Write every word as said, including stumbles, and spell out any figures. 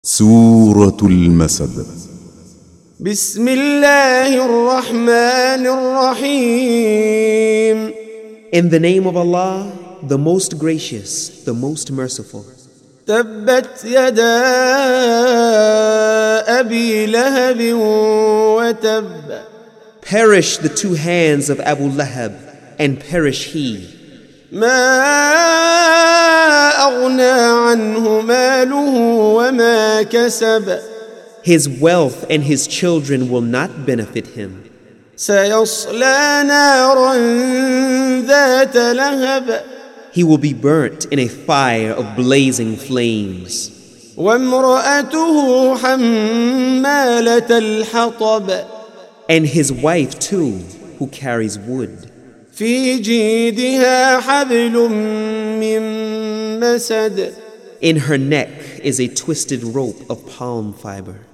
سورة المسد. بسم الله الرحمن الرحيم. In the name of Allah, the most gracious, the most merciful. تبت يدا أبي لهب وتب. Perish the two hands of Abu Lahab, and perish he. ما أغنى عنه ماله وما كسب. His wealth and his children will not benefit him. سيصلى نارا ذات لهب. He will be burnt in a fire of blazing flames. وامرأته حمالة الحطب. And his wife too, who carries wood. في جيدها حبل من مسد. In her neck is a twisted rope of palm fiber.